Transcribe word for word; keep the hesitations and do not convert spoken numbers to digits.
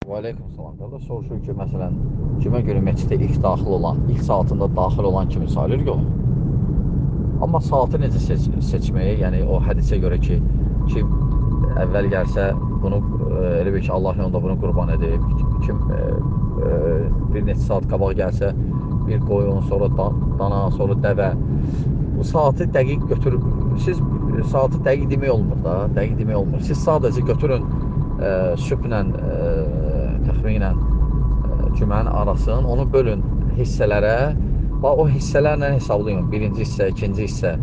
Və aleykum salam. Qardaş soruşur ki, məsələn, cümə günü məscidə ilk daxil olan, ilk saatında daxil olan kimi sayılır yol. Amma saatı necə seç seçməyi, yəni o hədisə görə ki, kim əvvəl gəlsə bunu e, elə bil ki, Allah yolunda bunu qurban edib. Kim e, e, bir neçə saat qabaq gəlsə bir qoyun, sonra da, dana, sonra dəvə. Bu saatı dəqiq götürüb, siz saatı dəqiq demək olmur da, dəqiq demək olmur. Siz sadəcə götürün e, sübhlə e, təxminən e, cümənin arasını, onu bölün hissələrə. Bax, o hissələrlə hesablayın. Birinci hissə, ikinci hissə.